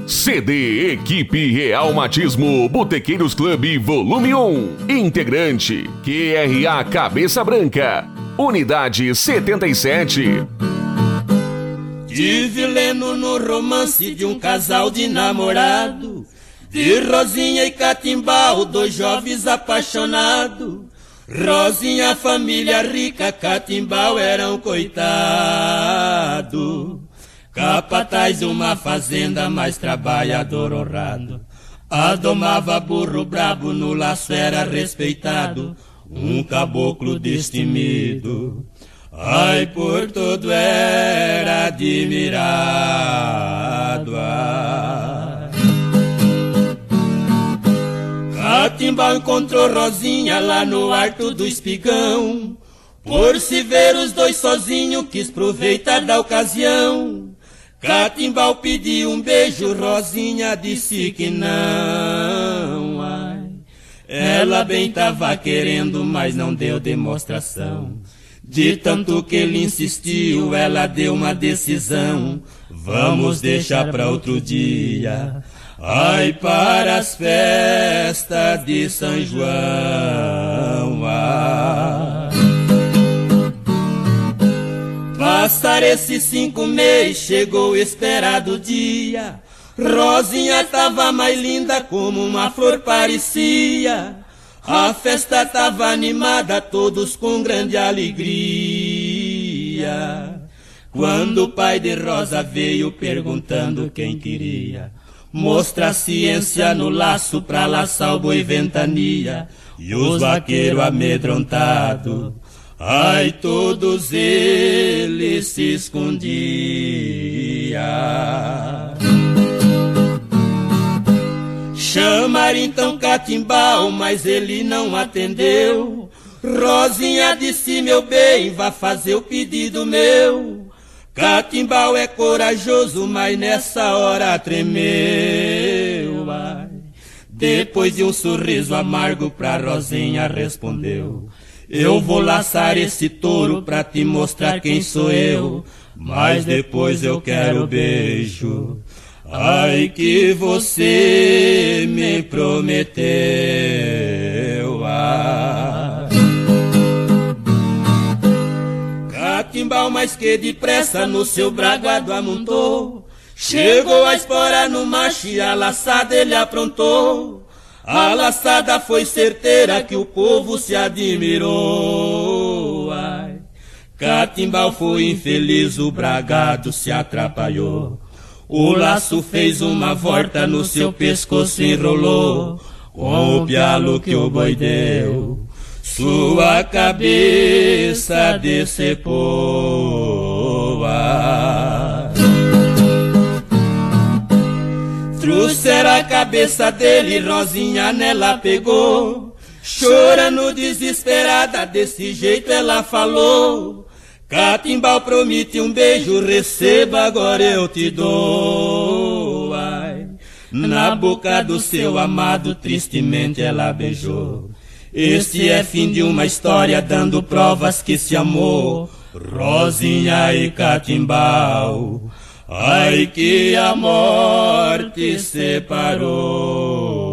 CD Equipe Realmatismo Botequeiros Clube Volume 1. Integrante QRA Cabeça Branca. Unidade 77. Tive lendo no romance de um casal de namorado, de Rosinha e Catimbau, dois jovens apaixonados. Rosinha, família rica, Catimbau era um coitado. Capataz de uma fazenda, mais trabalhador honrado. Adomava burro brabo, no laço era respeitado. Um caboclo destemido, ai, por todo era admirado. Catimbau encontrou Rosinha lá no Alto do Espigão. Por se ver os dois sozinhos, quis aproveitar da ocasião. Catimbau pediu um beijo, Rosinha disse que não. Ai, ela bem tava querendo, mas não deu demonstração. De tanto que ele insistiu, ela deu uma decisão. Vamos deixar pra outro dia, ai, para as festas de São João. Passar esses 5 meses, chegou o esperado dia. Rosinha tava mais linda como uma flor parecia. A festa tava animada, todos com grande alegria. Quando o pai de Rosa veio perguntando quem queria mostrar ciência no laço pra laçar o boi ventania. E os vaqueiros amedrontados, ai, todos eles se escondiam. Chamaram então Catimbau, mas ele não atendeu. Rosinha disse, meu bem, vá fazer o pedido meu. Catimbau é corajoso, mas nessa hora tremeu. Ai. Depois de um sorriso amargo pra Rosinha respondeu: eu vou laçar esse touro pra te mostrar quem sou eu, mas depois eu quero beijo, ai, que você me prometeu. Catimbau mais que depressa no seu braguado amontou. Chegou a espora no macho e a laçada ele aprontou. A laçada foi certeira que o povo se admirou. Ai, Catimbau foi infeliz, o bragado se atrapalhou. O laço fez uma volta, no seu pescoço enrolou. Com o pialo que o boi deu, sua cabeça decepou. Trouxeram a cabeça dele, Rosinha nela pegou. Chorando desesperada, desse jeito ela falou: Catimbau promete um beijo, receba, agora eu te dou. Ai, na boca do seu amado, tristemente ela beijou. Este é fim de uma história, dando provas que se amou. Rosinha e Catimbau, ai, que a morte separou.